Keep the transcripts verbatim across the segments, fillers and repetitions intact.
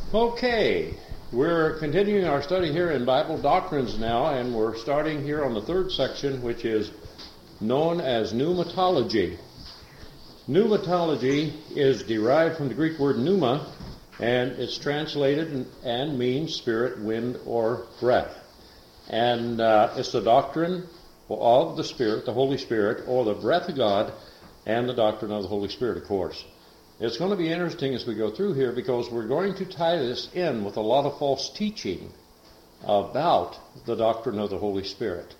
Okay, we're continuing our study here in Bible doctrines now, and we're starting here on the third section, which is known as pneumatology. Pneumatology is derived from the Greek word pneuma, and it's translated and, and means spirit, wind, or breath. And uh, it's the doctrine of the Spirit, the Holy Spirit, or the breath of God, and the doctrine of the Holy Spirit, of course. It's going to be interesting as we go through here because we're going to tie this in with a lot of false teaching about the doctrine of the Holy Spirit.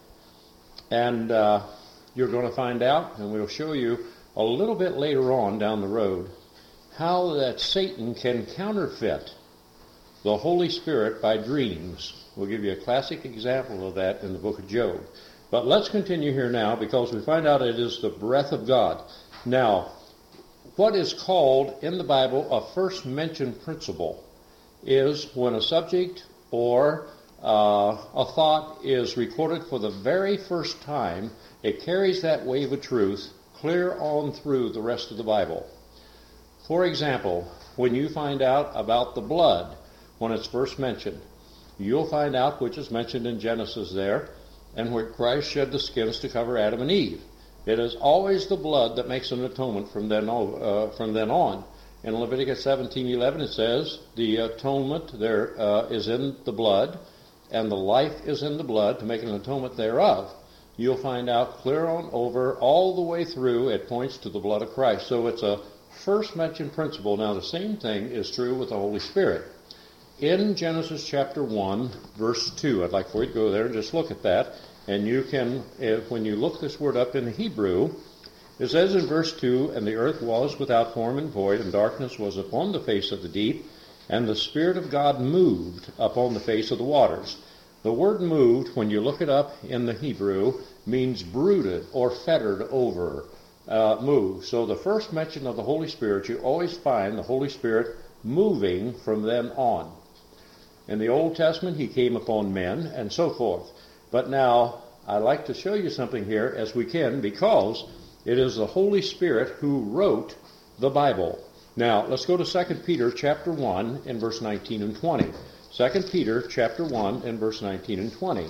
And uh, you're going to find out, and we'll show you a little bit later on down the road, how that Satan can counterfeit the Holy Spirit by dreams. We'll give you a classic example of that in the book of Job. But let's continue here now because we find out it is the breath of God. Now, what is called in the Bible a first mentioned principle is when a subject or uh, a thought is recorded for the very first time, it carries that wave of truth clear on through the rest of the Bible. For example, when you find out about the blood, when it's first mentioned, you'll find out which is mentioned in Genesis there, and where Christ shed the skins to cover Adam and Eve. It is always the blood that makes an atonement from then on. Uh, from then on. In Leviticus seventeen eleven it says, the atonement there uh, is in the blood, and the life is in the blood to make an atonement thereof. You'll find out clear on over all the way through, it points to the blood of Christ. So it's a first mentioned principle. Now the same thing is true with the Holy Spirit. In Genesis chapter one, verse two, I'd like for you to go there and just look at that. And you can, if, when you look this word up in the Hebrew, it says in verse two, and the earth was without form and void, and darkness was upon the face of the deep, and the Spirit of God moved upon the face of the waters. The word moved, when you look it up in the Hebrew, means brooded or fettered over, uh, moved. So the first mention of the Holy Spirit, you always find the Holy Spirit moving from then on. In the Old Testament, he came upon men and so forth. But now, I'd like to show you something here as we can, because it is the Holy Spirit who wrote the Bible. Now, let's go to Second Peter chapter one in verse nineteen and twenty. Second Peter chapter one in verse nineteen and twenty.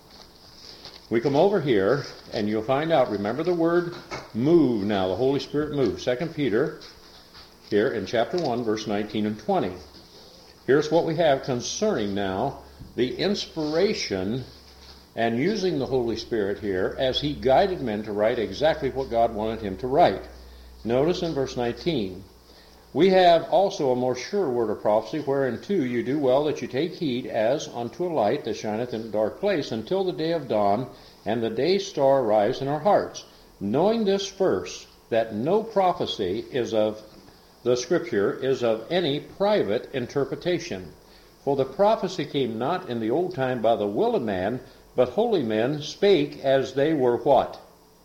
We come over here, and you'll find out, remember the word move now, the Holy Spirit moved. Second Peter, here in chapter one, verse nineteen and twenty. Here's what we have concerning now the inspiration and using the Holy Spirit here as he guided men to write exactly what God wanted him to write. Notice in verse nineteen, we have also a more sure word of prophecy, whereunto you do well that you take heed as unto a light that shineth in a dark place, until the day of dawn and the day star arise in our hearts. Knowing this first, that no prophecy is of the Scripture is of any private interpretation. For the prophecy came not in the old time by the will of man, but holy men spake as they were what?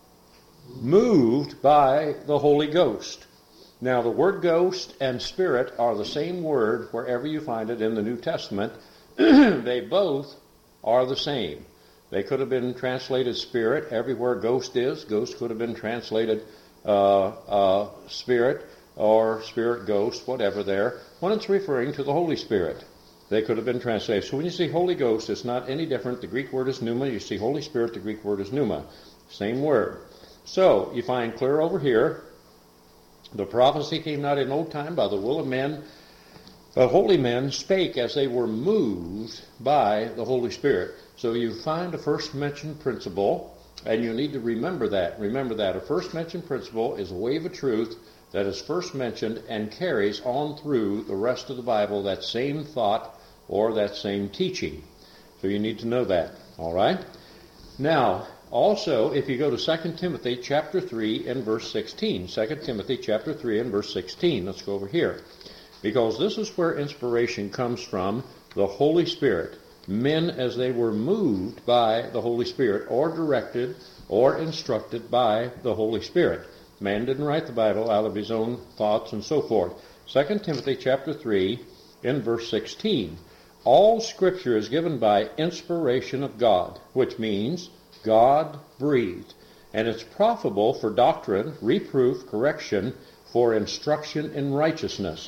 Moved by the Holy Ghost. Now the word ghost and spirit are the same word wherever you find it in the New Testament. They both are the same. They could have been translated spirit. Everywhere ghost is, ghost could have been translated uh, uh, spirit or spirit ghost, whatever there, when it's referring to the Holy Spirit. They could have been translated. So when you see Holy Ghost, it's not any different. The Greek word is pneuma. You see Holy Spirit, the Greek word is pneuma. Same word. So you find clear over here, the prophecy came not in old time by the will of men, but holy men spake as they were moved by the Holy Spirit. So you find a first mentioned principle, and you need to remember that. Remember that. A first mentioned principle is a wave of truth that is first mentioned and carries on through the rest of the Bible that same thought or that same teaching. So you need to know that. All right? Now, also, if you go to Second Timothy chapter three and verse sixteen. Second Timothy chapter three and verse sixteen. Let's go over here. Because this is where inspiration comes from, the Holy Spirit. Men as they were moved by the Holy Spirit, or directed or instructed by the Holy Spirit. Man didn't write the Bible out of his own thoughts and so forth. Second Timothy chapter three in verse sixteen. All Scripture is given by inspiration of God, which means God breathed. And it's profitable for doctrine, reproof, correction, for instruction in righteousness.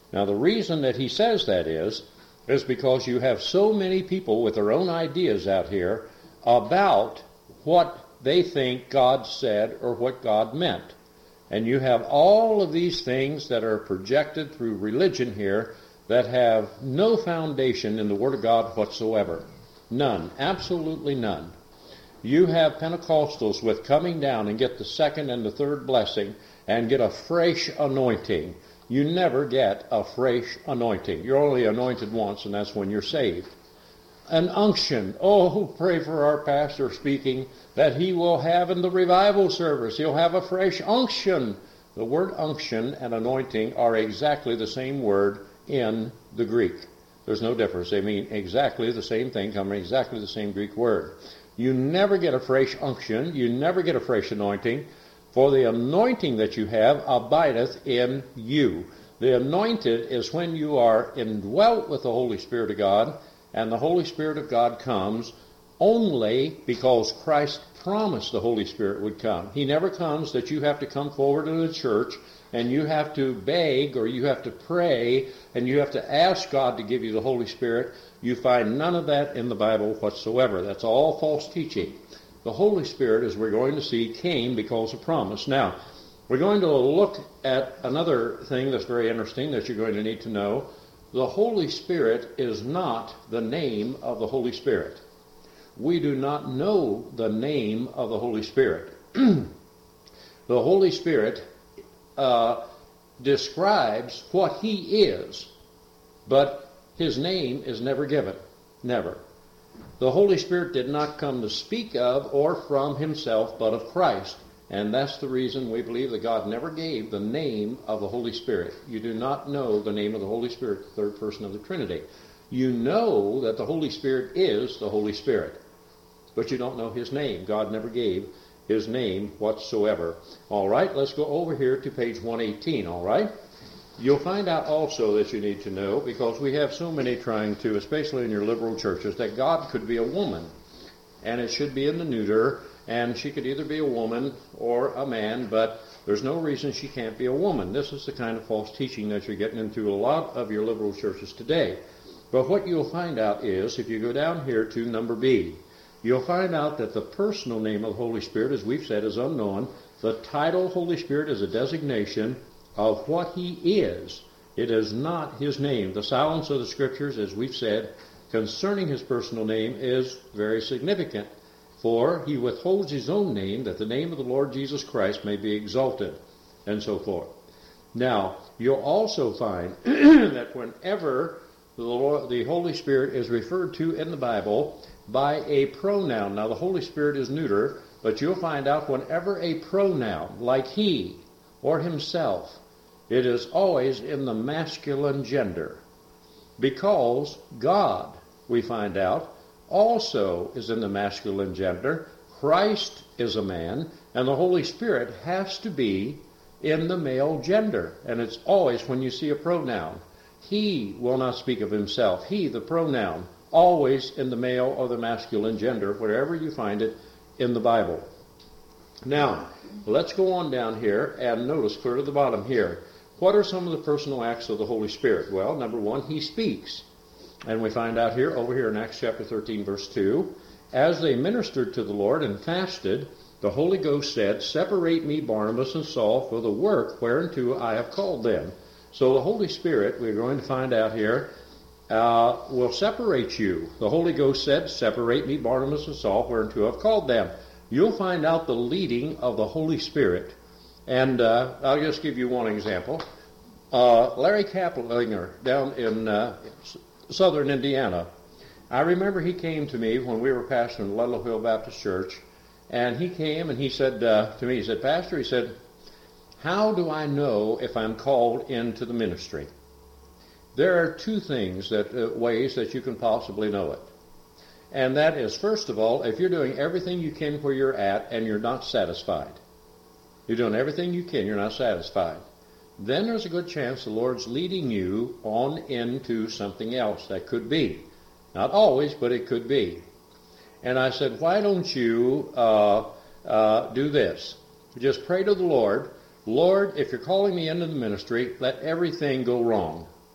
Now, the reason that he says that is, is because you have so many people with their own ideas out here about what they think God said or what God meant. And you have all of these things that are projected through religion here that have no foundation in the Word of God whatsoever. None. Absolutely none. You have Pentecostals with coming down and get the second and the third blessing and get a fresh anointing. You never get a fresh anointing. You're only anointed once, and that's when you're saved. An unction. Oh, pray for our pastor speaking that he will have in the revival service. He'll have a fresh unction. The word unction and anointing are exactly the same word in the Greek. There's no difference. They mean exactly the same thing, come from exactly the same Greek word. You never get a fresh unction. You never get a fresh anointing. For the anointing that you have abideth in you. The anointed is when you are indwelt with the Holy Spirit of God, and the Holy Spirit of God comes only because Christ promised the Holy Spirit would come. He never comes that you have to come forward to the church and you have to beg or you have to pray and you have to ask God to give you the Holy Spirit. You find none of that in the Bible whatsoever. That's all false teaching. The Holy Spirit, as we're going to see, came because of promise. Now, we're going to look at another thing that's very interesting that you're going to need to know. The Holy Spirit is not the name of the Holy Spirit. We do not know the name of the Holy Spirit. The Holy Spirit uh, describes what he is, but his name is never given. Never. The Holy Spirit did not come to speak of or from himself, but of Christ. And that's the reason we believe that God never gave the name of the Holy Spirit. You do not know the name of the Holy Spirit, the third person of the Trinity. You know that the Holy Spirit is the Holy Spirit, but you don't know his name. God never gave his name whatsoever. All right, let's go over here to page one eighteen, all right? You'll find out also that you need to know, because we have so many trying to, especially in your liberal churches, that God could be a woman, and it should be in the neuter, and she could either be a woman or a man, but there's no reason she can't be a woman. This is the kind of false teaching that you're getting into a lot of your liberal churches today. But what you'll find out is, if you go down here to number B, you'll find out that the personal name of the Holy Spirit, as we've said, is unknown. The title Holy Spirit is a designation of what he is. It is not his name. The silence of the Scriptures, as we've said, concerning his personal name is very significant. For he withholds his own name, that the name of the Lord Jesus Christ may be exalted, and so forth. Now, you'll also find that whenever the, Lord, the Holy Spirit is referred to in the Bible by a pronoun, now the Holy Spirit is neuter, but you'll find out whenever a pronoun, like he or himself, it is always in the masculine gender. Because God, we find out, also is in the masculine gender. Christ is a man, and the Holy Spirit has to be in the male gender. And it's always when you see a pronoun. He will not speak of himself. He, the pronoun, always in the male or the masculine gender, wherever you find it in the Bible. Now, let's go on down here and notice clear to the bottom here. What are some of the personal acts of the Holy Spirit? Well, number one, he speaks. And we find out here, over here in Acts chapter thirteen, verse two, as they ministered to the Lord and fasted, the Holy Ghost said, Separate me, Barnabas and Saul, for the work whereunto I have called them. So the Holy Spirit, we're going to find out here, uh, will separate you. The Holy Ghost said, Separate me, Barnabas and Saul, whereunto I have called them. You'll find out the leading of the Holy Spirit. And uh, I'll just give you one example. Uh, Larry Kaplinger down in uh, southern Indiana. I remember he came to me when we were pastoring Ludlow Hill Baptist Church, and he came and he said uh, to me, he said, Pastor, he said, how do I know if I'm called into the ministry? There are two things, that uh, ways that you can possibly know it. And that is, first of all, if you're doing everything you can where you're at and you're not satisfied. You're doing everything you can, you're not satisfied. Then there's a good chance the Lord's leading you on into something else. That could be. Not always, but it could be. And I said, why don't you uh, uh, do this? Just pray to the Lord, Lord, if you're calling me into the ministry, let everything go wrong.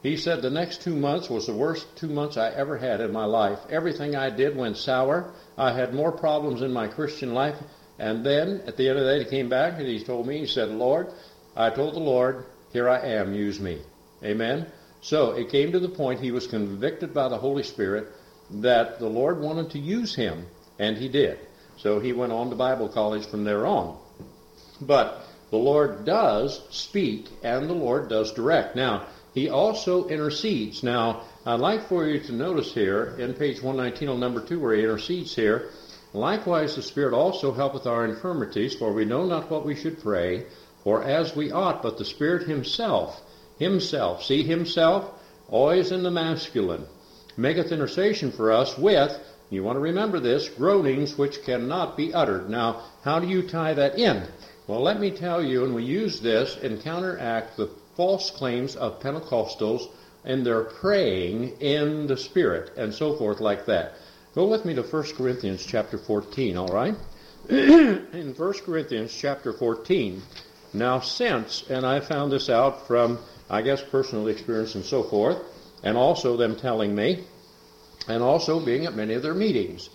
He said the next two months was the worst two months I ever had in my life. Everything I did went sour. I had more problems in my Christian life. And then, at the end of the day, he came back and he told me, he said, Lord, I told the Lord, here I am, use me. Amen? So it came to the point he was convicted by the Holy Spirit that the Lord wanted to use him, and he did. So he went on to Bible college from there on. But the Lord does speak, and the Lord does direct. Now, he also intercedes. Now, I'd like for you to notice here, in page one nineteen on number two, where he intercedes here, likewise the Spirit also helpeth our infirmities, for we know not what we should pray, for as we ought, but the Spirit himself, himself, see himself, always in the masculine, maketh intercession for us with, you want to remember this, groanings which cannot be uttered. Now, how do you tie that in? Well, let me tell you, and we use this and counteract the false claims of Pentecostals and their praying in the Spirit and so forth like that. Go with me to First Corinthians chapter fourteen, all right? In First Corinthians chapter fourteen, now since, and I found this out from, I guess, personal experience and so forth, and also them telling me, and also being at many of their meetings,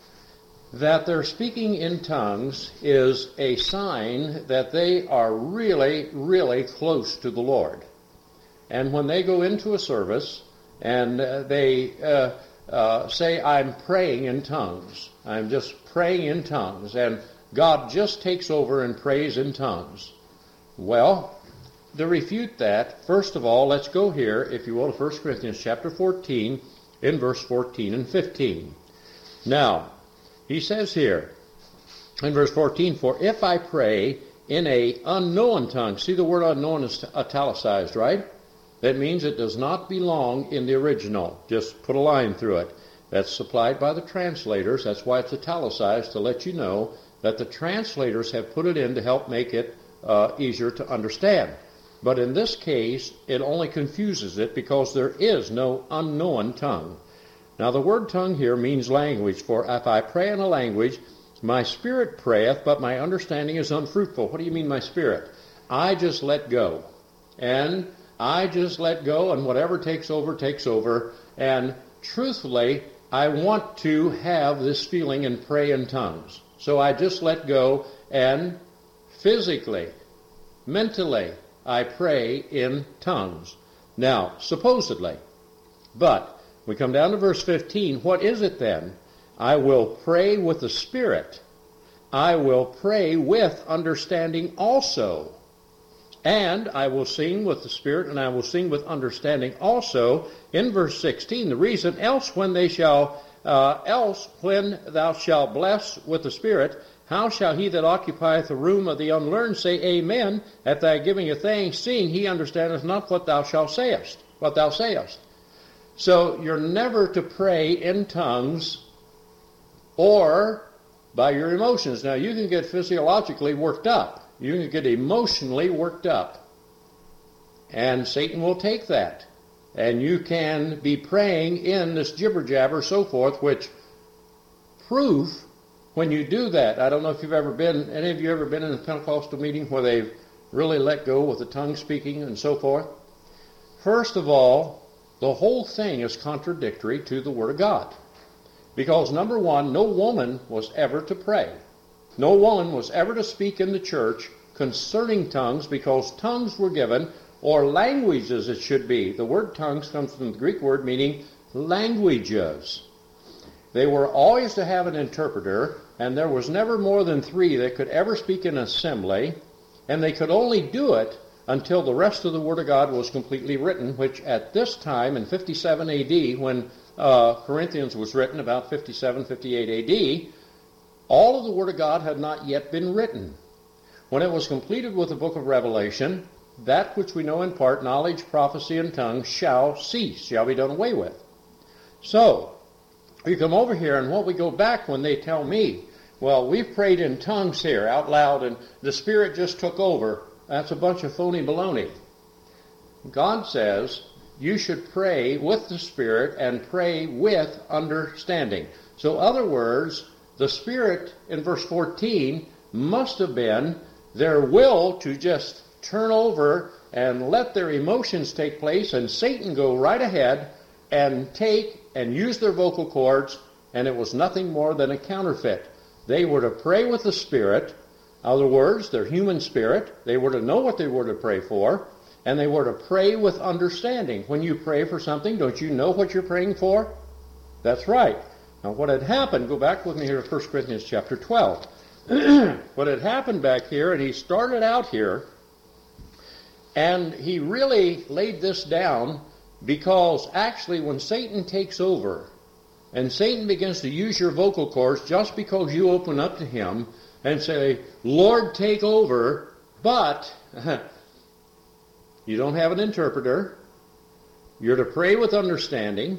that their speaking in tongues is a sign that they are really, really close to the Lord. And when they go into a service and uh, they uh, uh, say, I'm praying in tongues, I'm just praying in tongues, and God just takes over and prays in tongues. Well, to refute that, first of all, let's go here, if you will, to First Corinthians chapter fourteen, in verse fourteen and fifteen. Now, he says here, in verse fourteen, for if I pray in a unknown tongue, see the word unknown is italicized, right? That means it does not belong in the original. Just put a line through it. That's supplied by the translators. That's why it's italicized, to let you know that the translators have put it in to help make it uh, easier to understand. But in this case, it only confuses it because there is no unknown tongue. Now, the word tongue here means language. For if I pray in a language, my spirit prayeth, but my understanding is unfruitful. What do you mean, my spirit? I just let go. And I just let go, and whatever takes over, takes over. And truthfully, I want to have this feeling and pray in tongues. So I just let go, and physically, mentally, I pray in tongues. Now, supposedly, but we come down to verse fifteen. What is it then? I will pray with the Spirit. I will pray with understanding also. And I will sing with the Spirit, and I will sing with understanding also. In verse sixteen, the reason, else when they shall, uh, else when thou shalt bless with the Spirit, how shall he that occupieth the room of the unlearned say Amen at thy giving of thanks, seeing he understandeth not what thou shalt sayest, what thou sayest? So you're never to pray in tongues or by your emotions. Now, you can get physiologically worked up. You can get emotionally worked up. And Satan will take that. And you can be praying in this jibber-jabber, so forth, which proof when you do that, I don't know if you've ever been, any of you ever been in a Pentecostal meeting where they've really let go with the tongue speaking and so forth? First of all, the whole thing is contradictory to the Word of God. Because, number one, no woman was ever to pray. No woman was ever to speak in the church concerning tongues, because tongues were given, or languages it should be. The word tongues comes from the Greek word meaning languages. They were always to have an interpreter, and there was never more than three that could ever speak in an assembly, and they could only do it until the rest of the Word of God was completely written, which at this time, in fifty-seven A D, when uh, Corinthians was written, about fifty-seven, fifty-eight A D, all of the Word of God had not yet been written. When it was completed with the book of Revelation, that which we know in part, knowledge, prophecy, and tongues, shall cease, shall be done away with. So, we come over here, and what we go back when they tell me, well, we've prayed in tongues here out loud, and the Spirit just took over. That's a bunch of phony baloney. God says you should pray with the Spirit and pray with understanding. So, in other words, the Spirit in verse fourteen must have been their will to just turn over and let their emotions take place and Satan go right ahead and take and use their vocal cords, and it was nothing more than a counterfeit. They were to pray with the Spirit. In other words, their human spirit. They were to know what they were to pray for, and they were to pray with understanding. When you pray for something, don't you know what you're praying for? That's right. Now what had happened, go back with me here to First Corinthians chapter twelve. What had happened back here, and he started out here, and he really laid this down because actually when Satan takes over, and Satan begins to use your vocal cords just because you open up to him and say, Lord, take over, but you don't have an interpreter. You're to pray with understanding.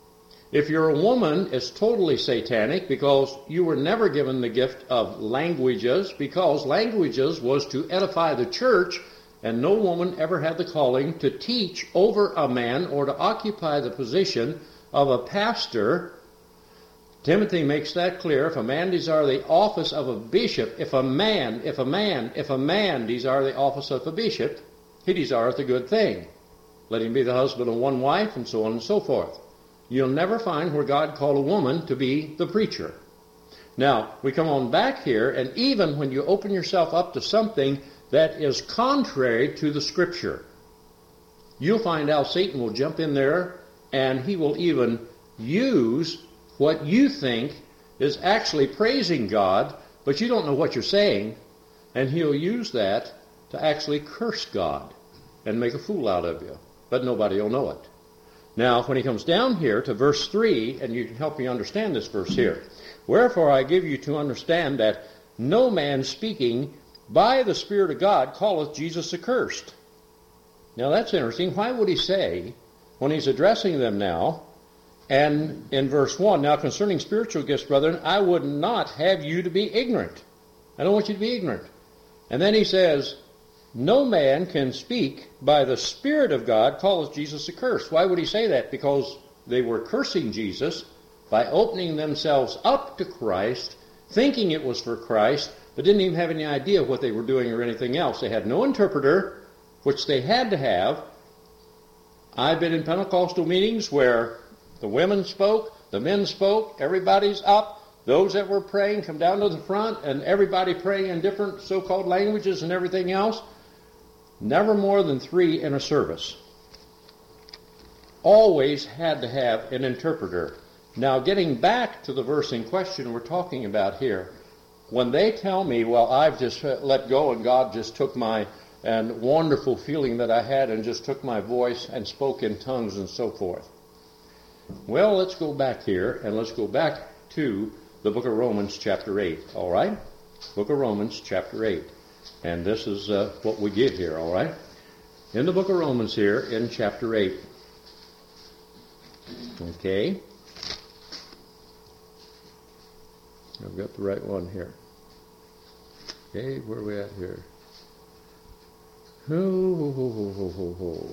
If you're a woman, it's totally satanic because you were never given the gift of languages, because languages was to edify the church, and no woman ever had the calling to teach over a man or to occupy the position of a pastor. Timothy makes that clear. If a man desire the office of a bishop, if a man, if a man, if a man desire the office of a bishop, he desireth a good thing. Let him be the husband of one wife, and so on and so forth. You'll never find where God called a woman to be the preacher. Now, we come on back here, and even when you open yourself up to something that is contrary to the Scripture, you'll find out Satan will jump in there, and he will even use what you think is actually praising God, but you don't know what you're saying, and he'll use that to actually curse God and make a fool out of you, but nobody will know it. Now, when he comes down here to verse three, and you can help me understand this verse here. Wherefore I give you to understand that no man speaking by the Spirit of God calleth Jesus accursed. Now that's interesting. Why would he say, when he's addressing them now, and in verse one, now concerning spiritual gifts, brethren, I would not have you to be ignorant. I don't want you to be ignorant. And then he says, no man can speak by the Spirit of God calleth Jesus accursed. Why would he say that? Because they were cursing Jesus by opening themselves up to Christ, thinking it was for Christ, but didn't even have any idea what they were doing or anything else. They had no interpreter, which they had to have. I've been in Pentecostal meetings where the women spoke, the men spoke, everybody's up. Those that were praying come down to the front, and everybody praying in different so-called languages and everything else. Never more than three in a service. Always had to have an interpreter. Now, getting back to the verse in question we're talking about here, when they tell me, well, I've just let go and God just took my and wonderful feeling that I had and just took my voice and spoke in tongues and so forth. Well, let's go back here, and let's go back to the book of Romans chapter eight, all right? Book of Romans chapter eight. And this is uh, what we get here, all right? In the book of Romans here, in chapter eight. Okay. I've got the right one here. Okay, where are we at here? Ho, ho, ho, ho, ho, ho.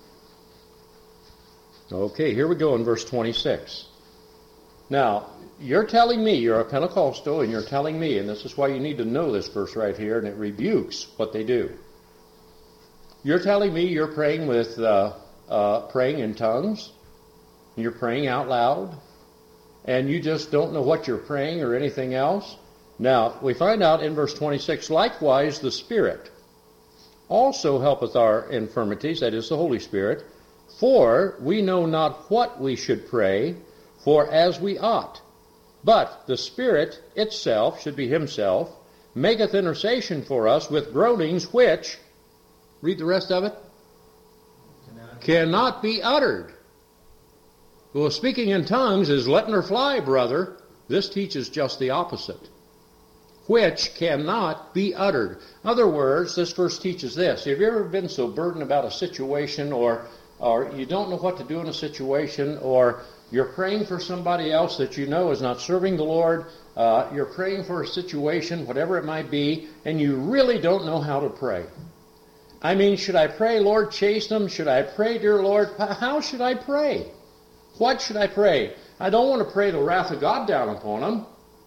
Okay, here we go in verse twenty-six. Now, you're telling me, you're a Pentecostal, and you're telling me, and this is why you need to know this verse right here, and it rebukes what they do. You're telling me you're praying with, uh, uh, praying in tongues, and you're praying out loud, and you just don't know what you're praying or anything else? Now, we find out in verse twenty-six, likewise the Spirit also helpeth our infirmities, that is the Holy Spirit, for we know not what we should pray for as we ought. But the Spirit itself, should be himself, maketh intercession for us with groanings which, read the rest of it, cannot, cannot be uttered. Well, speaking in tongues is letting her fly, brother. This teaches just the opposite. Which cannot be uttered. In other words, this verse teaches this. Have you ever been so burdened about a situation, or, or you don't know what to do in a situation, or you're praying for somebody else that you know is not serving the Lord, uh, you're praying for a situation, whatever it might be, and you really don't know how to pray? I mean, should I pray, Lord, chasten them? Should I pray, dear Lord? How should I pray? What should I pray? I don't want to pray the wrath of God down upon them.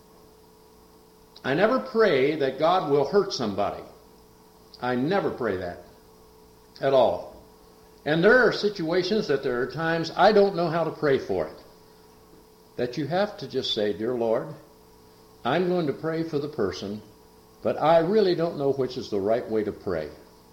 I never pray that God will hurt somebody. I never pray that. at all. And there are situations that there are times I don't know how to pray for it. That you have to just say, dear Lord, I'm going to pray for the person, but I really don't know which is the right way to pray.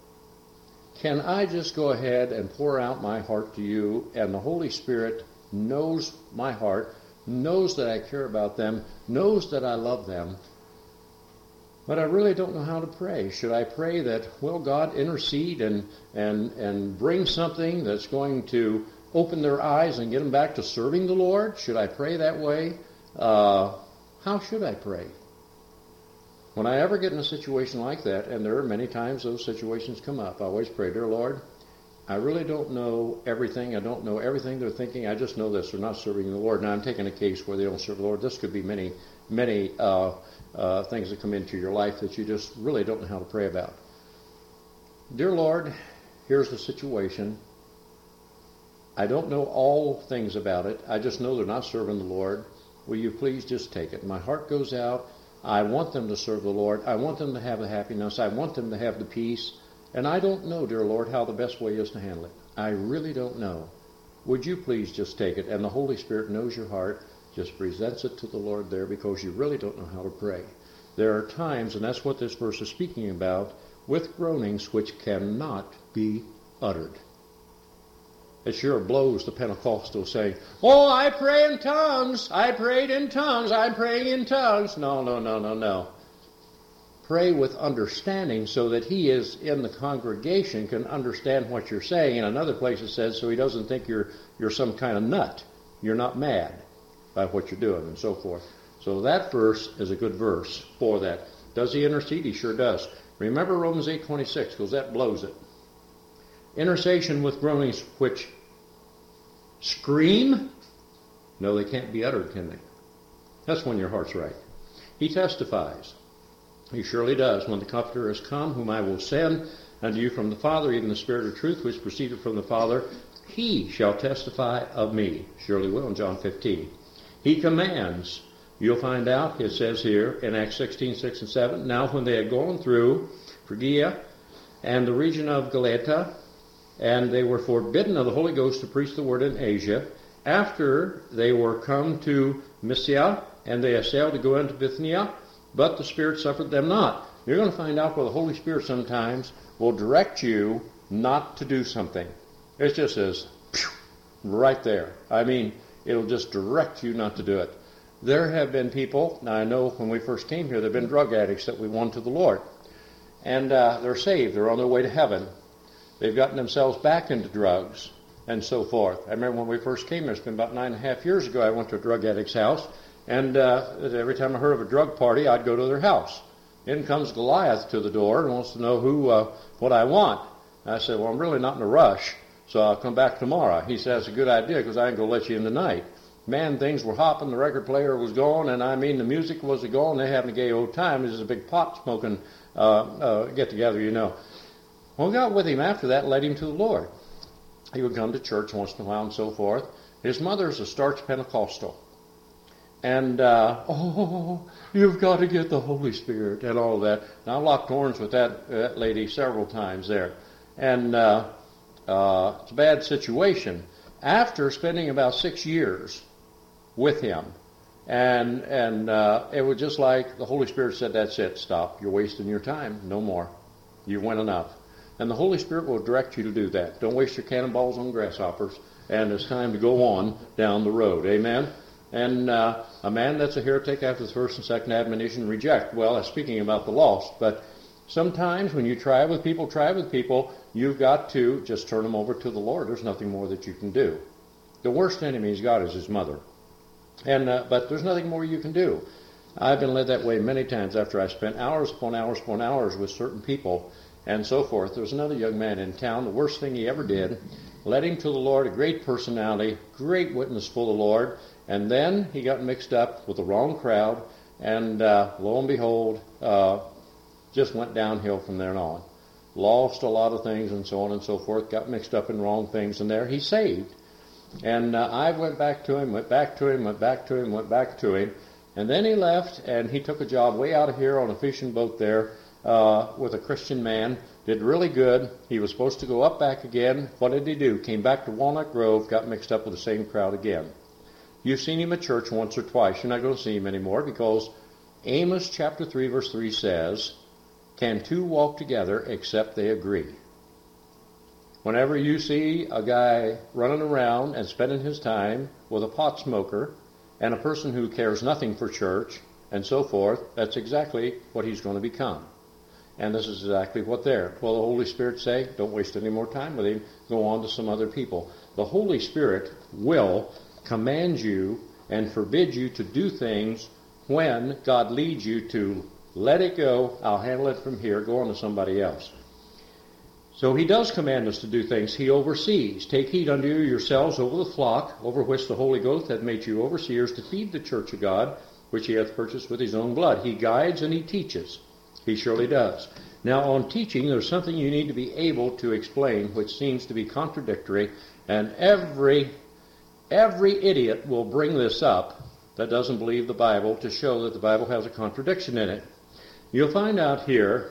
Can I just go ahead and pour out my heart to you, and the Holy Spirit knows my heart, knows that I care about them, knows that I love them, but I really don't know how to pray. Should I pray that, will God intercede and, and, and bring something that's going to open their eyes and get them back to serving the Lord? Should I pray that way? Uh, how should I pray? When I ever get in a situation like that, and there are many times those situations come up, I always pray, dear Lord, I really don't know everything. I don't know everything they're thinking. I just know this. They're not serving the Lord. Now, I'm taking a case where they don't serve the Lord. This could be many, many uh, uh, things that come into your life that you just really don't know how to pray about. Dear Lord, here's the situation. I don't know all things about it. I just know they're not serving the Lord. Will you please just take it? My heart goes out. I want them to serve the Lord. I want them to have the happiness. I want them to have the peace. And I don't know, dear Lord, how the best way is to handle it. I really don't know. Would you please just take it? And the Holy Spirit knows your heart, just presents it to the Lord there because you really don't know how to pray. There are times, and that's what this verse is speaking about, with groanings which cannot be uttered. It sure blows the Pentecostal saying, oh, I pray in tongues. I prayed in tongues. I'm praying in tongues. No, no, no, no, no. Pray with understanding so that he is in the congregation can understand what you're saying. In another place it says so he doesn't think you're you're some kind of nut. You're not mad by what you're doing and so forth. So that verse is a good verse for that. Does he intercede? He sure does. Remember Romans eight twenty-six because that blows it. Intercession with groanings which scream? No, they can't be uttered, can they? That's when your heart's right. He testifies. He surely does. When the Comforter has come, whom I will send unto you from the Father, even the Spirit of truth, which proceeded from the Father, he shall testify of me. Surely will in John fifteen. He commands. You'll find out, it says here in Acts sixteen, six and seven, now when they had gone through Phrygia and the region of Galatia, and they were forbidden of the Holy Ghost to preach the word in Asia, after they were come to Mysia, and they assailed to go into Bithynia, but the Spirit suffered them not. You're going to find out where the Holy Spirit sometimes will direct you not to do something. It just says, right there. I mean, it'll just direct you not to do it. There have been people, now I know when we first came here, there have been drug addicts that we won to the Lord. And uh, they're saved. They're on their way to heaven. They've gotten themselves back into drugs and so forth. I remember when we first came here, it's been about nine and a half years ago, I went to a drug addict's house. And uh, every time I heard of a drug party, I'd go to their house. In comes Goliath to the door and wants to know who, uh, what I want. And I said, well, I'm really not in a rush, so I'll come back tomorrow. He said, that's a good idea because I ain't going to let you in tonight. Man, things were hopping, the record player was going, and I mean the music was going. They having a gay old time. It was a big pot smoking uh, uh, get-together, you know. Well, we got with him after that and led him to the Lord. He would come to church once in a while and so forth. His mother's a starch Pentecostal. And, uh, oh, you've got to get the Holy Spirit and all of that. And I locked horns with that, that lady several times there. And uh, uh, it's a bad situation. After spending about six years with him, and and uh, it was just like the Holy Spirit said, that's it, stop. You're wasting your time. No more. You've went enough. And the Holy Spirit will direct you to do that. Don't waste your cannonballs on grasshoppers. And it's time to go on down the road. Amen? And uh, a man that's a heretic after the first and second admonition reject. Well, that's speaking about the lost. But sometimes when you try with people, try with people, you've got to just turn them over to the Lord. There's nothing more that you can do. The worst enemy he's got is his mother. And uh, but there's nothing more you can do. I've been led that way many times after I spent hours upon hours upon hours with certain people and so forth. There was another young man in town. The worst thing he ever did, led him to the Lord, a great personality, great witness for the Lord. And then he got mixed up with the wrong crowd, and uh, lo and behold, uh, just went downhill from there on. Lost a lot of things and so on and so forth, got mixed up in wrong things, and there he's saved. And uh, I went back to him, went back to him, went back to him, went back to him, and then he left, and he took a job way out of here on a fishing boat there uh, with a Christian man did really good. He was supposed to go up back again. What did he do? Came back to Walnut Grove, got mixed up with the same crowd again. You've seen him at church once or twice. You're not going to see him anymore because Amos chapter three verse three says, can two walk together except they agree? Whenever you see a guy running around and spending his time with a pot smoker and a person who cares nothing for church and so forth, that's exactly what he's going to become. And this is exactly what they're. Well, the Holy Spirit say, don't waste any more time with him. Go on to some other people. The Holy Spirit will command you and forbid you to do things when God leads you to let it go. I'll handle it from here. Go on to somebody else. So he does command us to do things. He oversees. Take heed unto yourselves over the flock, over which the Holy Ghost hath made you overseers, to feed the church of God, which he hath purchased with his own blood. He guides and he teaches. He surely does. Now, on teaching, there's something you need to be able to explain, which seems to be contradictory, and every every idiot will bring this up that doesn't believe the Bible to show that the Bible has a contradiction in it. You'll find out here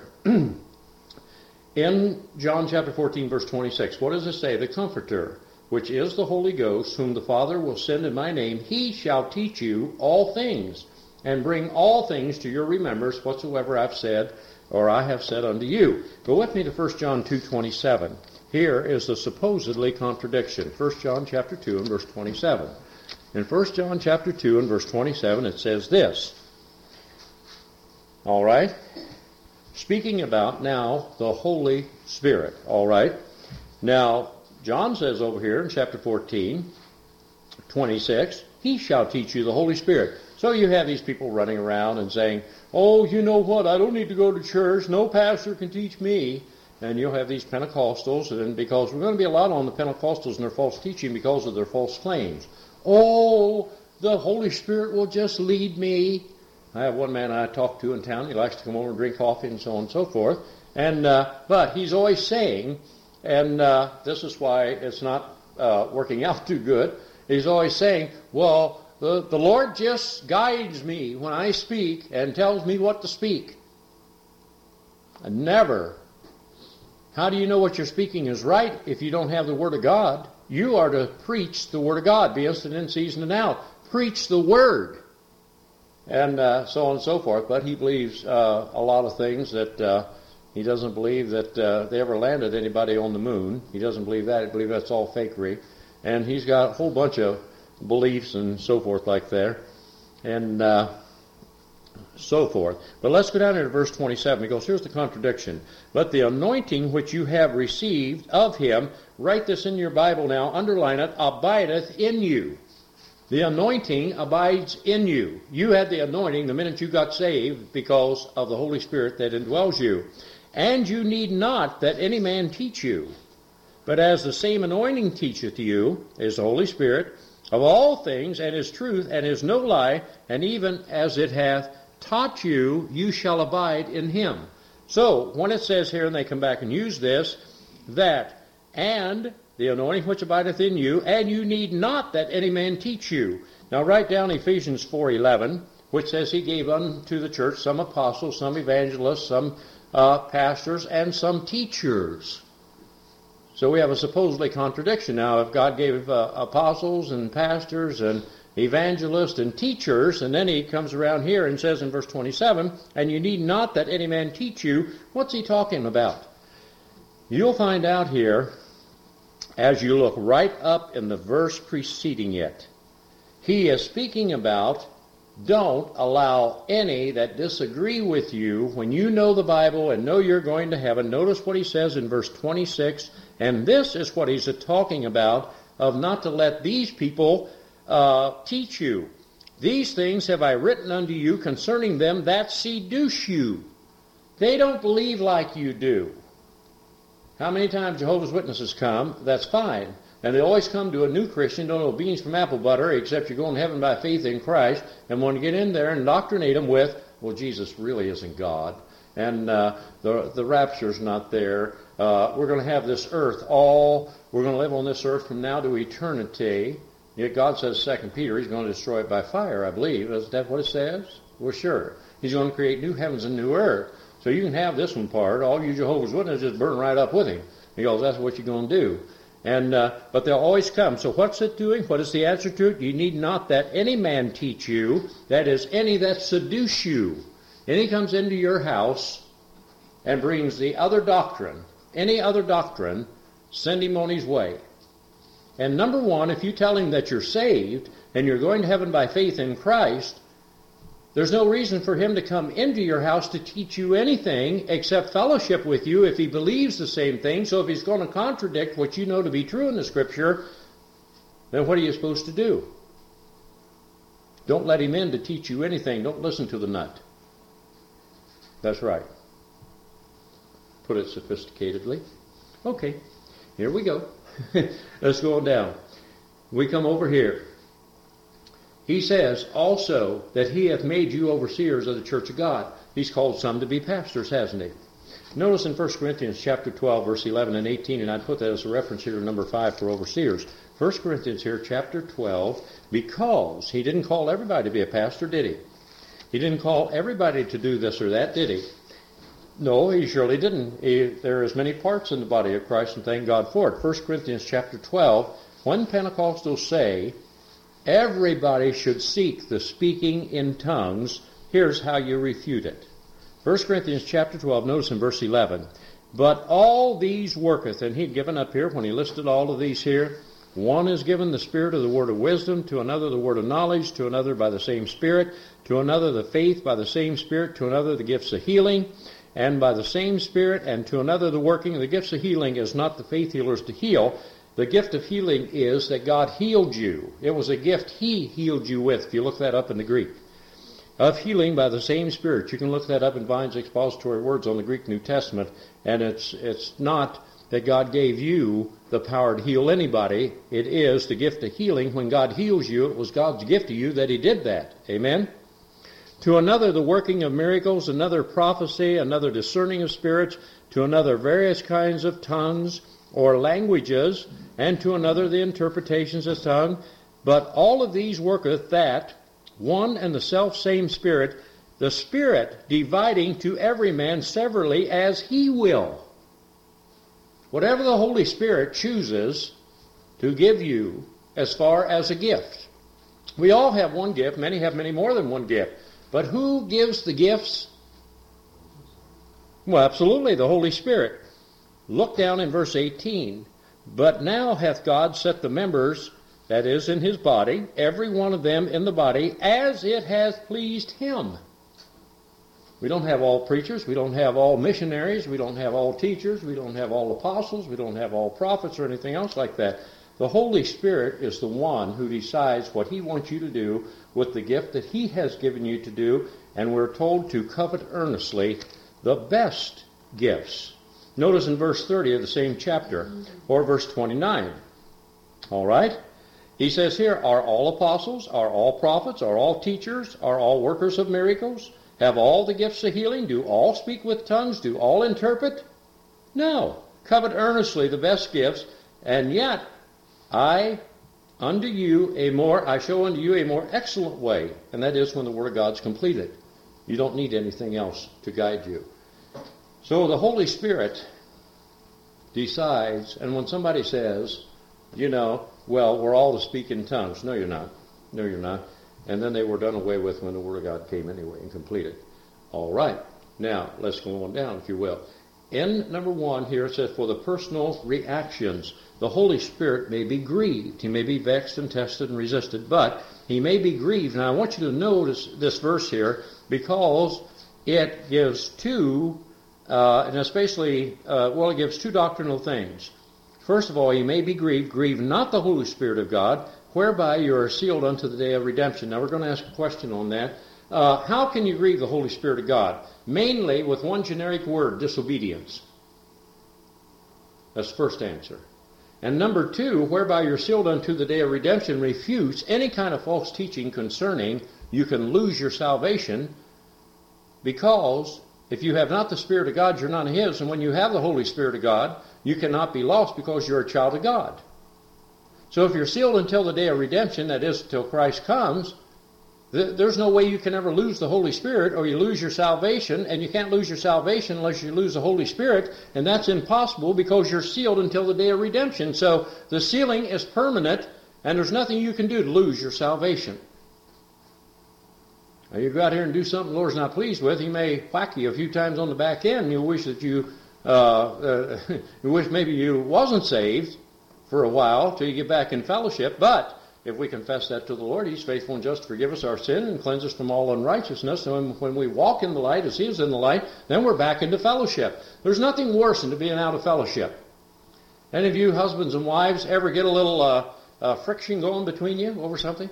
in John chapter fourteen, verse twenty-six, what does it say? The Comforter, which is the Holy Ghost, whom the Father will send in my name, he shall teach you all things, and bring all things to your remembrance whatsoever I've said, or I have said unto you. Go with me to First John two twenty-seven. Here is the supposedly contradiction. First John chapter two and verse twenty-seven. In First John chapter two and verse twenty-seven, it says this. All right? Speaking about now the Holy Spirit. All right? Now, John says over here in chapter fourteen, twenty-six, he shall teach you the Holy Spirit. So you have these people running around and saying, oh, you know what, I don't need to go to church, no pastor can teach me. And you'll have these Pentecostals, and because we're going to be a lot on the Pentecostals and their false teaching because of their false claims. Oh, the Holy Spirit will just lead me. I have one man I talk to in town, he likes to come over and drink coffee and so on and so forth. And uh, but he's always saying, and uh, this is why it's not uh, working out too good, he's always saying, well, The, the Lord just guides me when I speak and tells me what to speak. And never. How do you know what you're speaking is right if you don't have the Word of God? You are to preach the Word of God. Be instant in season and out. Preach the Word. And uh, so on and so forth. But he believes uh, a lot of things that uh, he doesn't believe that uh, they ever landed anybody on the moon. He doesn't believe that. He believes that's all fakery. And he's got a whole bunch of beliefs and so forth like there, and uh, so forth. But let's go down into verse twenty-seven. He goes, here's the contradiction. But the anointing which you have received of him, write this in your Bible now, underline it, abideth in you. The anointing abides in you. You had the anointing the minute you got saved because of the Holy Spirit that indwells you. And you need not that any man teach you. But as the same anointing teacheth you, is the Holy Spirit, of all things, and is truth, and is no lie, and even as it hath taught you, you shall abide in him. So, when it says here, and they come back and use this, that, and the anointing which abideth in you, and you need not that any man teach you. Now write down Ephesians four eleven, which says he gave unto the church some apostles, some evangelists, some uh, pastors, and some teachers. So we have a supposedly contradiction. Now, if God gave uh, apostles and pastors and evangelists and teachers, and then he comes around here and says in verse twenty-seven, and you need not that any man teach you, what's he talking about? You'll find out here, as you look right up in the verse preceding it, he is speaking about don't allow any that disagree with you when you know the Bible and know you're going to heaven. Notice what he says in verse twenty-six, and this is what he's talking about, of not to let these people uh, teach you. These things have I written unto you concerning them that seduce you. They don't believe like you do. How many times Jehovah's Witnesses come? That's fine. And they always come to a new Christian, don't know beans from apple butter, except you're going to heaven by faith in Christ, and want to get in there and indoctrinate them with, well, Jesus really isn't God, and uh, the the rapture's not there. Uh, we're going to have this earth all, we're going to live on this earth from now to eternity. Yet God says, Second Peter, he's going to destroy it by fire, I believe. Is that what it says? Well, sure. He's going to create new heavens and new earth. So you can have this one part. All you Jehovah's Witnesses just burn right up with him. He goes, that's what you're going to do. And uh, but they'll always come. So what's it doing? What is the answer to it? You need not that any man teach you, that is, any that seduce you. Any comes into your house and brings the other doctrine, any other doctrine, send him on his way. And number one, if you tell him that you're saved and you're going to heaven by faith in Christ, there's no reason for him to come into your house to teach you anything except fellowship with you if he believes the same thing. So if he's going to contradict what you know to be true in the Scripture, then what are you supposed to do? Don't let him in to teach you anything. Don't listen to the nut. That's right. Put it sophisticatedly. Okay, here we go. Let's go on down. We come over here. He says also that he hath made you overseers of the church of God. He's called some to be pastors, hasn't he? Notice in First Corinthians chapter twelve, verse eleven and eighteen, and I'd put that as a reference here to number five for overseers. First Corinthians here, chapter twelve, because he didn't call everybody to be a pastor, did he? He didn't call everybody to do this or that, did he? No, he surely didn't. He, there are as many parts in the body of Christ, and thank God for it. First Corinthians chapter twelve, when Pentecostals say everybody should seek the speaking in tongues, here's how you refute it. First Corinthians chapter twelve, notice in verse eleven, but all these worketh, and he'd given up here when he listed all of these here, one is given the Spirit of the word of wisdom, to another the word of knowledge, to another by the same Spirit, to another the faith by the same Spirit, to another the gifts of healing, and by the same Spirit, and to another the working of the gifts of healing is not the faith healers to heal. The gift of healing is that God healed you. It was a gift he healed you with, if you look that up in the Greek. Of healing by the same Spirit. You can look that up in Vine's Expository Words on the Greek New Testament, and it's it's not that God gave you the power to heal anybody. It is the gift of healing. When God heals you, it was God's gift to you that he did that. Amen? To another the working of miracles, another prophecy, another discerning of spirits, to another various kinds of tongues or languages, and to another the interpretations of tongue. But all of these worketh that one and the self-same Spirit, the Spirit dividing to every man severally as he will. Whatever the Holy Spirit chooses to give you as far as a gift. We all have one gift. Many have many more than one gift. But who gives the gifts? Well, absolutely, the Holy Spirit. Look down in verse eighteen. But now hath God set the members, that is, in his body, every one of them in the body, as it hath pleased him. We don't have all preachers. We don't have all missionaries. We don't have all teachers. We don't have all apostles. We don't have all prophets or anything else like that. The Holy Spirit is the one who decides what he wants you to do with the gift that he has given you to do, and we're told to covet earnestly the best gifts. Notice in verse thirty of the same chapter, or verse twenty-nine. All right? He says here, are all apostles, are all prophets, are all teachers, are all workers of miracles? Have all the gifts of healing? Do all speak with tongues? Do all interpret? No. Covet earnestly the best gifts, and yet I unto you a more I show unto you a more excellent way, and that is when the Word of God's completed. You don't need anything else to guide you. So the Holy Spirit decides, and when somebody says, you know, well, we're all to speak in tongues. No, you're not. No, you're not. And then they were done away with when the Word of God came anyway and completed. All right. Now, let's go on down, if you will. In number one here, it says, for the personal reactions, the Holy Spirit may be grieved. He may be vexed and tested and resisted, but he may be grieved. Now, I want you to notice this verse here because it gives two, uh, and especially, uh, well, it gives two doctrinal things. First of all, he may be grieved. Grieve not the Holy Spirit of God, whereby you are sealed unto the day of redemption. Now, we're going to ask a question on that. Uh, how can you grieve the Holy Spirit of God? Mainly with one generic word, disobedience. That's the first answer. And number two, whereby you're sealed unto the day of redemption, refutes any kind of false teaching concerning you can lose your salvation, because if you have not the Spirit of God, you're none of his. And when you have the Holy Spirit of God, you cannot be lost because you're a child of God. So if you're sealed until the day of redemption, that is, until Christ comes, There's no way you can ever lose the Holy Spirit, or you lose your salvation, and you can't lose your salvation unless you lose the Holy Spirit, and that's impossible because you're sealed until the day of redemption. So the sealing is permanent, and there's nothing you can do to lose your salvation. Now, you go out here and do something the Lord's not pleased with, He may whack you a few times on the back end, and you'll wish that you, uh, uh, you wish maybe you wasn't saved for a while till you get back in fellowship, but if we confess that to the Lord, He's faithful and just to forgive us our sin and cleanse us from all unrighteousness. And when we walk in the light as He is in the light, then we're back into fellowship. There's nothing worse than to being out of fellowship. Any of you husbands and wives ever get a little uh, uh, friction going between you over something?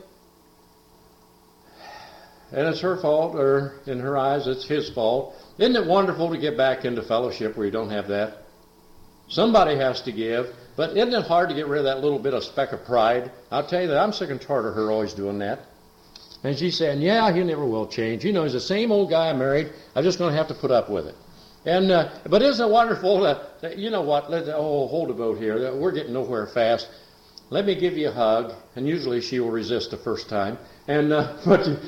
And it's her fault, or in her eyes, it's his fault. Isn't it wonderful to get back into fellowship where you don't have that? Somebody has to give. But isn't it hard to get rid of that little bit of speck of pride? I'll tell you that I'm sick and tired of her always doing that. And she's saying, yeah, he never will change. You know, he's the same old guy I married. I'm just going to have to put up with it. And uh, but isn't it wonderful that, that you know what, let, oh, hold a boat here. We're getting nowhere fast. Let me give you a hug. And usually she will resist the first time. And uh, but, you,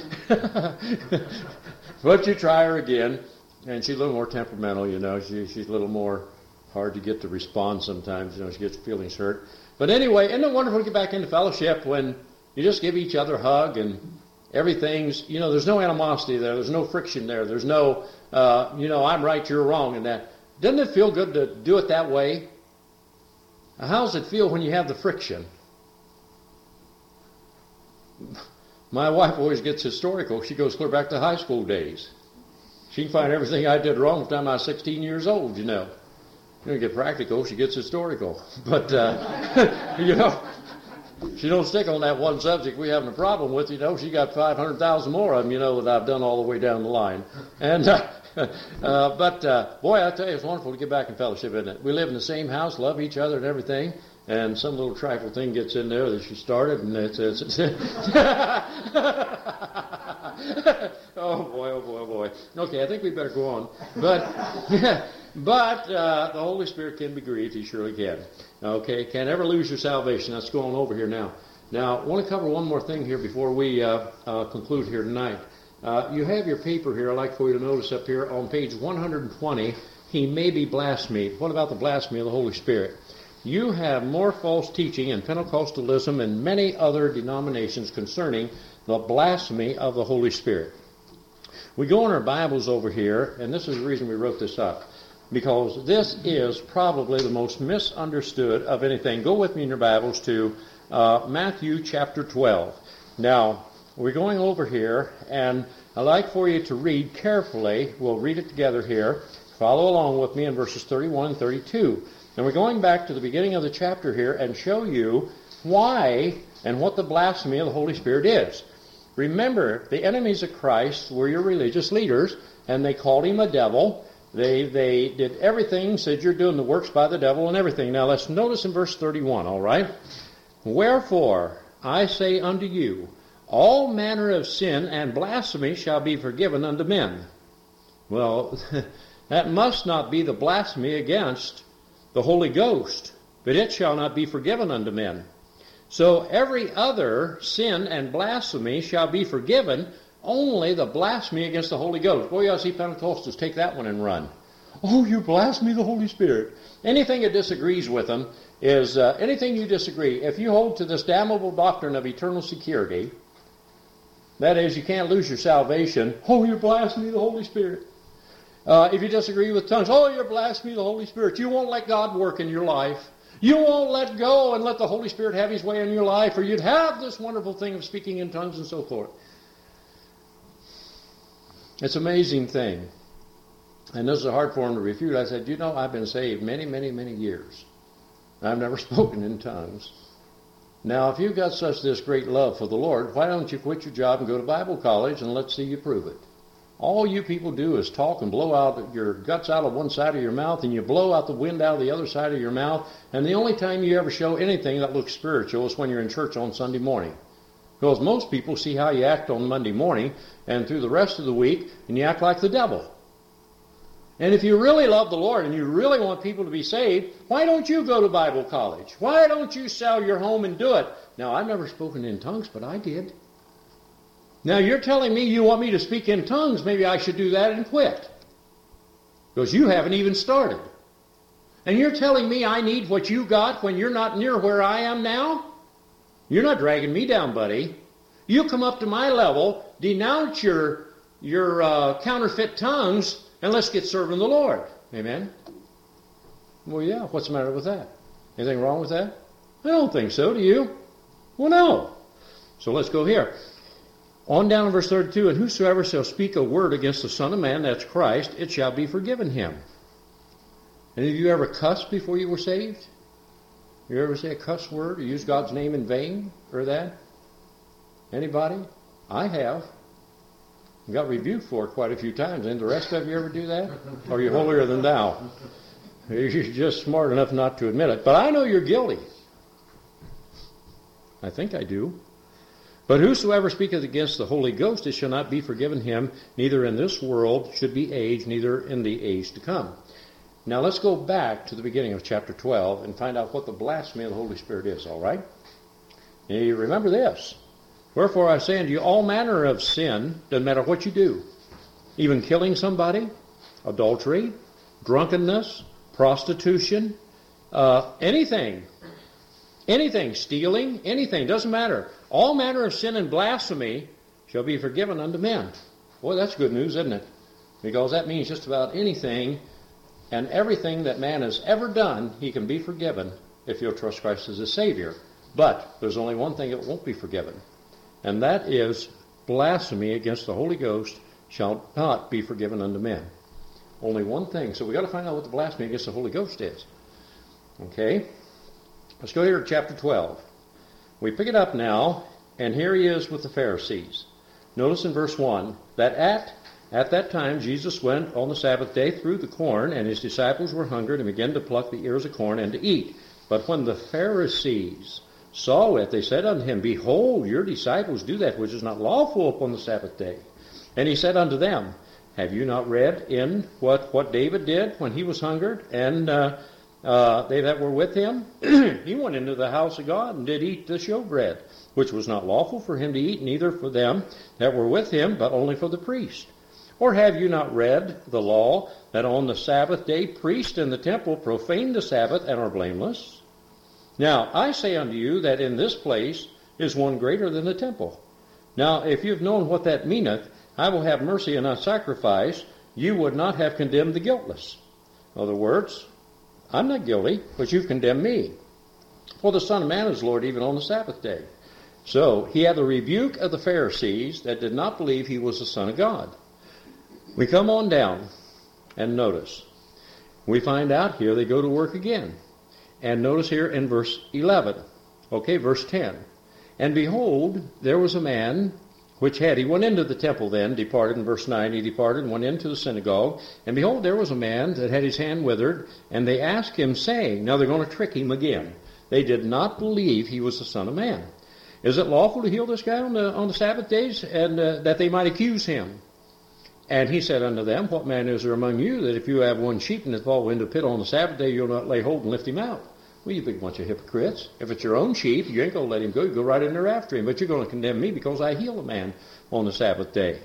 but you try her again. And she's a little more temperamental, you know. She, she's a little more hard to get to respond sometimes. You know, she gets feelings hurt. But anyway, isn't it wonderful to get back into fellowship when you just give each other a hug and everything's, you know, there's no animosity there. There's no friction there. There's no, uh, you know, I'm right, you're wrong, and that. Doesn't it feel good to do it that way? How does it feel when you have the friction? My wife always gets historical. She goes clear back to high school days. She can find everything I did wrong from the time I was sixteen years old, you know. You don't get practical, she gets historical. But, uh, you know, she don't stick on that one subject we having a problem with. You know, she got five hundred thousand more of them, you know, that I've done all the way down the line. And, uh, uh, but, uh, boy, I tell you, it's wonderful to get back in fellowship, isn't it? We live in the same house, love each other and everything, and some little trifle thing gets in there that she started, and it's... it's, it's oh, boy, oh, boy, oh, boy. Okay, I think we better go on. But... But uh, the Holy Spirit can be grieved. He surely can. Okay, can't ever lose your salvation. Let's go on over here now. Now, I want to cover one more thing here before we uh, uh, conclude here tonight. Uh, you have your paper here. I'd like for you to notice up here on page one hundred twenty, he may be blasphemed. What about the blasphemy of the Holy Spirit? You have more false teaching in Pentecostalism and many other denominations concerning the blasphemy of the Holy Spirit. We go in our Bibles over here, and this is the reason we wrote this up, because this is probably the most misunderstood of anything. Go with me in your Bibles to uh, Matthew chapter twelve. Now, we're going over here, and I'd like for you to read carefully. We'll read it together here. Follow along with me in verses thirty-one and thirty-two. And we're going back to the beginning of the chapter here and show you why and what the blasphemy of the Holy Spirit is. Remember, the enemies of Christ were your religious leaders, and they called him a devil. They they did everything, said you're doing the works by the devil and everything. Now let's notice in verse thirty-one, all right? Wherefore, I say unto you, all manner of sin and blasphemy shall be forgiven unto men. Well, that must not be the blasphemy against the Holy Ghost, but it shall not be forgiven unto men. So every other sin and blasphemy shall be forgiven, only the blasphemy against the Holy Ghost. Boy, you ought to see Pentecostals take that one and run. Oh, you blaspheme the Holy Spirit. Anything that disagrees with them is, uh, anything you disagree, if you hold to this damnable doctrine of eternal security, that is, you can't lose your salvation, oh, you're blaspheming the Holy Spirit. Uh, if you disagree with tongues, oh, you're blaspheming the Holy Spirit. You won't let God work in your life. You won't let go and let the Holy Spirit have His way in your life, or you'd have this wonderful thing of speaking in tongues and so forth. It's an amazing thing. And this is hard for him to refute. I said, you know, I've been saved many, many, many years. I've never spoken in tongues. Now, if you've got such this great love for the Lord, why don't you quit your job and go to Bible college and let's see you prove it? All you people do is talk and blow out your guts out of one side of your mouth, and you blow out the wind out of the other side of your mouth, and the only time you ever show anything that looks spiritual is when you're in church on Sunday morning. Because most people see how you act on Monday morning and through the rest of the week, and you act like the devil. And if you really love the Lord and you really want people to be saved, why don't you go to Bible college? Why don't you sell your home and do it? Now, I've never spoken in tongues, but I did. Now you're telling me you want me to speak in tongues. Maybe I should do that and quit. Because you haven't even started. And you're telling me I need what you got when you're not near where I am now? You're not dragging me down, buddy. You come up to my level, denounce your, your uh, counterfeit tongues, and let's get serving the Lord. Amen? Well, yeah, what's the matter with that? Anything wrong with that? I don't think so, do you? Well, no. So let's go here. On down to verse thirty-two, and whosoever shall speak a word against the Son of Man, that's Christ, it shall be forgiven him. Any of you ever cussed before you were saved? You ever say a cuss word or use God's name in vain or that? Anybody? I have. I got rebuked for it quite a few times. And the rest of you ever do that? Or are you holier than thou? You're just smart enough not to admit it. But I know you're guilty. I think I do. But whosoever speaketh against the Holy Ghost, it shall not be forgiven him, neither in this world should be age, neither in the age to come. Now let's go back to the beginning of chapter twelve and find out what the blasphemy of the Holy Spirit is, all right? Now you remember this. Wherefore I say unto you, all manner of sin, doesn't matter what you do, even killing somebody, adultery, drunkenness, prostitution, uh, anything, anything, stealing, anything, doesn't matter. All manner of sin and blasphemy shall be forgiven unto men. Boy, that's good news, isn't it? Because that means just about anything and everything that man has ever done, he can be forgiven if you'll trust Christ as a Savior. But there's only one thing that won't be forgiven, and that is blasphemy against the Holy Ghost shall not be forgiven unto men. Only one thing. So we've got to find out what the blasphemy against the Holy Ghost is. Okay? Let's go here to chapter twelve. We pick it up now, and here he is with the Pharisees. Notice in verse one that at, at that time Jesus went on the Sabbath day through the corn, and his disciples were hungered and began to pluck the ears of corn and to eat. But when the Pharisees saw it, they said unto him, Behold, your disciples do that which is not lawful upon the Sabbath day. And he said unto them, Have you not read in what, what David did when he was hungered, and uh, uh, they that were with him? He went into the house of God and did eat the showbread, which was not lawful for him to eat, neither for them that were with him, but only for the priest. Or have you not read the law, that on the Sabbath day priests in the temple profane the Sabbath and are blameless? Now, I say unto you that in this place is one greater than the temple. Now, if you've known what that meaneth, I will have mercy and not sacrifice, you would not have condemned the guiltless. In other words, I'm not guilty, but you've condemned me. For the Son of Man is Lord even on the Sabbath day. So, he had the rebuke of the Pharisees that did not believe he was the Son of God. We come on down and notice. We find out here they go to work again. And notice here in verse eleven. Okay, verse ten. And behold, there was a man which had, he went into the temple then, departed in verse nine, he departed and went into the synagogue. And behold, there was a man that had his hand withered, and they asked him, saying, now they're going to trick him again. They did not believe he was the Son of Man. Is it lawful to heal this guy on the, on the Sabbath days, and uh, that they might accuse him? And he said unto them, What man is there among you that if you have one sheep and it fall into a pit on the Sabbath day, you'll not lay hold and lift him out? Well, you big bunch of hypocrites. If it's your own sheep, you ain't going to let him go. You go right in there after him. But you're going to condemn me because I heal a man on the Sabbath day.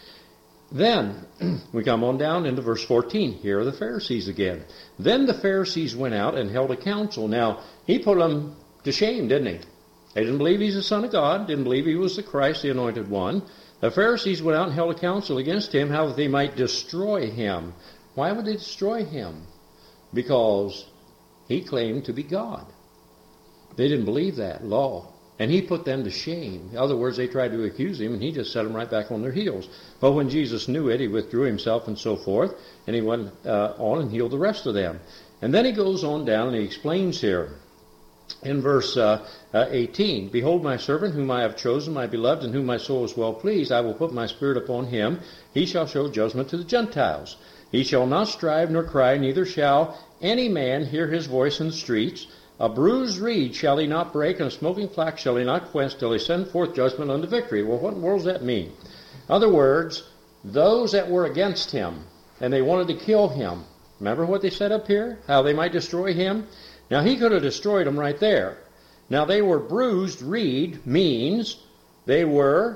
Then we come on down into verse fourteen. Here are the Pharisees again. Then the Pharisees went out and held a council. Now, he put them to shame, didn't he? They didn't believe he's the Son of God. Didn't believe he was the Christ, the Anointed One. The Pharisees went out and held a council against him, how that they might destroy him. Why would they destroy him? Because he claimed to be God. They didn't believe that law. And he put them to shame. In other words, they tried to accuse him, and he just set them right back on their heels. But when Jesus knew it, he withdrew himself and so forth, and he went uh, on and healed the rest of them. And then he goes on down and he explains here in verse uh, uh, eighteen, Behold my servant whom I have chosen, my beloved, in whom my soul is well pleased. I will put my spirit upon him. He shall show judgment to the Gentiles. He shall not strive nor cry, neither shall any man hear his voice in the streets. A bruised reed shall he not break, and a smoking flax shall he not quench, till he send forth judgment unto victory. Well, what in the world does that mean? In other words, those that were against him, and they wanted to kill him, remember what they said up here? How they might destroy him? Now, he could have destroyed them right there. Now, they were bruised reed means they were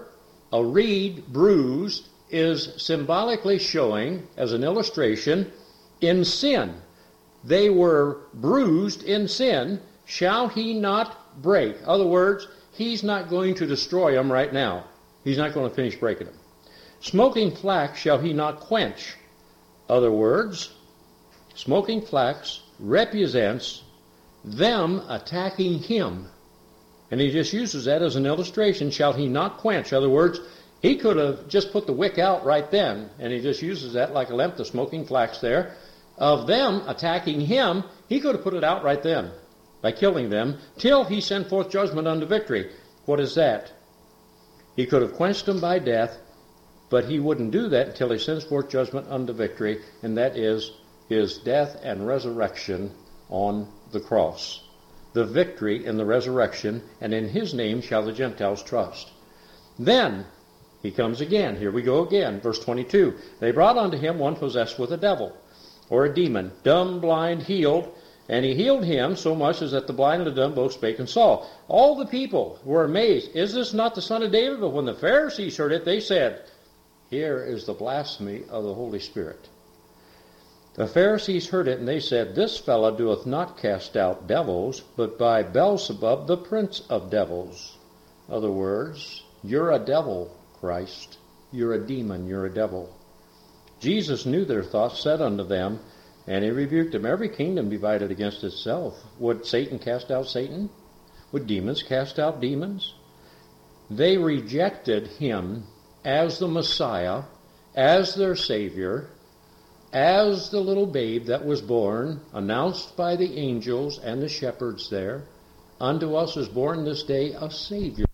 A reed bruised is symbolically showing, as an illustration, in sin. They were bruised in sin. Shall he not break? In other words, he's not going to destroy them right now. He's not going to finish breaking them. Smoking flax shall he not quench. In other words, smoking flax represents them attacking him. And he just uses that as an illustration. Shall he not quench? In other words, he could have just put the wick out right then, and he just uses that like a lamp, the smoking flax there. Of them attacking him, he could have put it out right then by killing them, till he sent forth judgment unto victory. What is that? He could have quenched them by death, but he wouldn't do that until he sends forth judgment unto victory, and that is his death and resurrection on the cross. The victory in the resurrection, and in his name shall the Gentiles trust. Then he comes again. Here we go again. Verse twenty-two. They brought unto him one possessed with a devil, or a demon, dumb, blind, healed. And he healed him so much as that the blind and the dumb both spake and saw. All the people were amazed. Is this not the Son of David? But when the Pharisees heard it, they said, here is the blasphemy of the Holy Spirit. The Pharisees heard it, and they said, this fellow doeth not cast out devils, but by Beelzebub, the prince of devils. In other words, you're a devil, Christ. You're a demon. You're a devil. Jesus knew their thoughts, said unto them, and he rebuked them. Every kingdom divided against itself. Would Satan cast out Satan? Would demons cast out demons? They rejected him as the Messiah, as their Savior, as the little babe that was born, announced by the angels and the shepherds there. Unto us is born this day a Savior.